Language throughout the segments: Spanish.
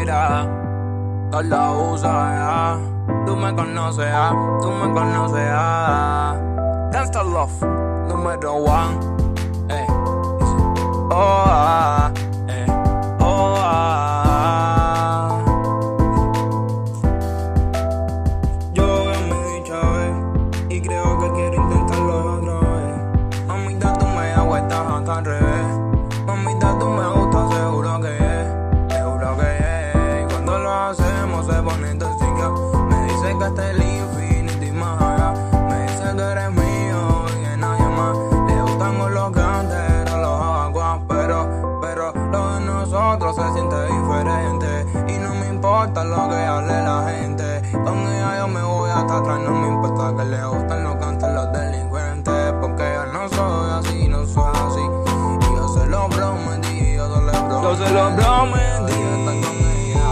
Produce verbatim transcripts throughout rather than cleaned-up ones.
mira, todos la usa, ya. Tú me conoces, ya. Tú me conoces, ya. Gangsta Love, número one. Eh, dice, oh, ah, eh, oh, ah. Yo veo mi dicha vez y creo que quiero intentarlo otra vez. Mamita, tú me hago esta hasta al revés. Mamita, tú me gustas, seguro que es, seguro que es. Y cuando lo hacemos se pone tóxica. Me dice que hasta el infinito y más allá. Me dice que eres mío y que nadie más. Le gustan con los canteros, los aguas, pero, pero lo de nosotros se siente diferente. Y no me importa lo que hable la gente. Con ella yo me voy hasta atrás, no me importa que le gusten los cantos los delincuentes. Porque yo no soy así, no soy así. Y yo se lo prometí, yo se lo prometí. Yo se lo prometí. Estar con ella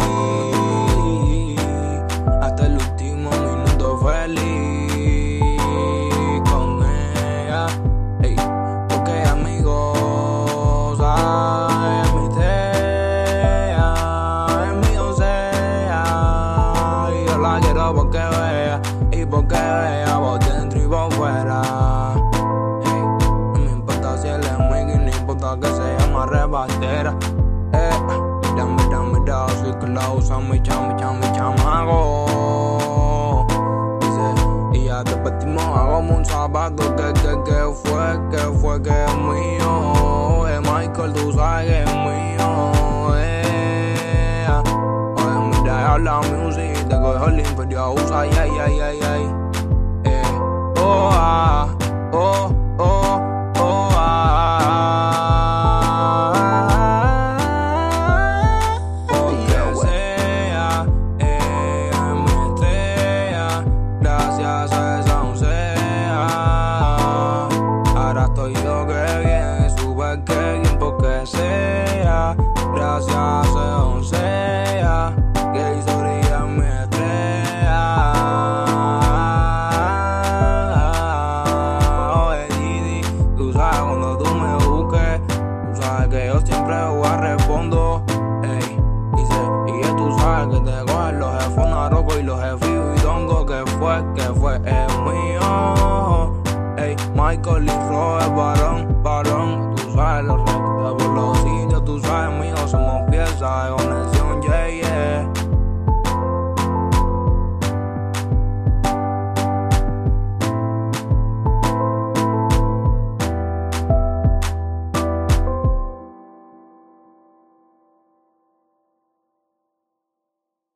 hasta el último minuto feliz con ella. Ey, porque amigos, ay, es mi tea, es mi doncella. Y yo la quiero porque vea, y porque vea por dentro y por fuera. Ey, no me importa si él es muy gay, no importa que se llama rebatera. Eh, mira, mira, mira, soy que la usa mi chama, mi chama, mi chamaco. Dice, y ya te partimos, hagamos un zapato. Que, que, que fue, que fue, que es mío. Eh, Michael, tú sabes que es mío. Eh, oye, mira, habla music, te cojo el inferior, usa, ay, ay, ay, ay, ay. Eh, oh, ah, oh, oh, oh, ah. Porque sea, ella es mi estrella, gracias a esa doncella. Ahora estoy yo que bien, sube que bien porque sea, gracias a esa doncella que hizo brillar mi estrella. Oye, Didi, tú sabes cuando tú me busques, tú sabes que yo siempre voy a